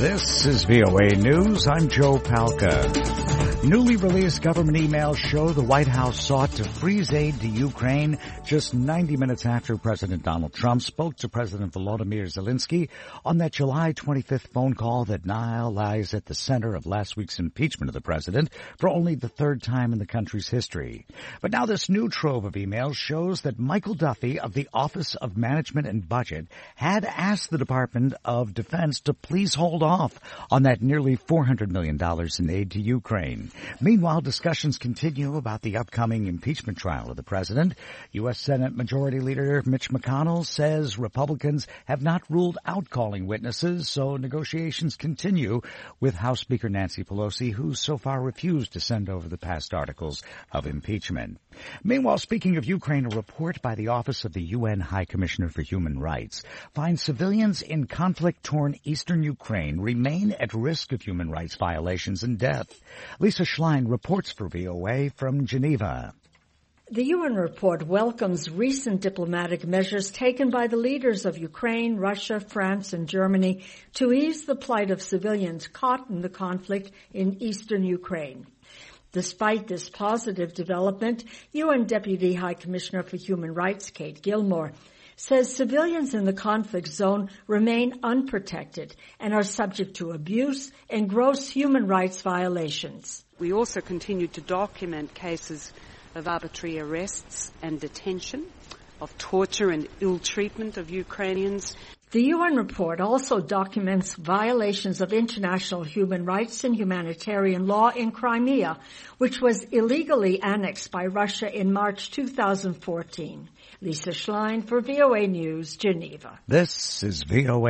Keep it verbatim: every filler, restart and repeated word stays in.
This is V O A News. I'm Joe Palca. Newly released government emails show the White House sought to freeze aid to Ukraine just ninety minutes after President Donald Trump spoke to President Volodymyr Zelensky on that July twenty-fifth phone call that now lies at the center of last week's impeachment of the president for only the third time in the country's history. But now this new trove of emails shows that Michael Duffy of the Office of Management and Budget had asked the Department of Defense to please hold off on that nearly four hundred million dollars in aid to Ukraine. Meanwhile, discussions continue about the upcoming impeachment trial of the president. U S. Senate Majority Leader Mitch McConnell says Republicans have not ruled out calling witnesses, so negotiations continue with House Speaker Nancy Pelosi, who so far refused to send over the past articles of impeachment. Meanwhile, speaking of Ukraine, a report by the Office of the U N High Commissioner for Human Rights finds civilians in conflict-torn eastern Ukraine remain at risk of human rights violations and death. Lisa Schlein reports for V O A from Geneva. The U N report welcomes recent diplomatic measures taken by the leaders of Ukraine, Russia, France, and Germany to ease the plight of civilians caught in the conflict in eastern Ukraine. Despite this positive development, U N Deputy High Commissioner for Human Rights, Kate Gilmore, says civilians in the conflict zone remain unprotected and are subject to abuse and gross human rights violations. We also continue to document cases of arbitrary arrests and detention, of torture and ill treatment of Ukrainians. The U N report also documents violations of international human rights and humanitarian law in Crimea, which was illegally annexed by Russia in March two thousand fourteen. Lisa Schlein for V O A News, Geneva. This is V O A.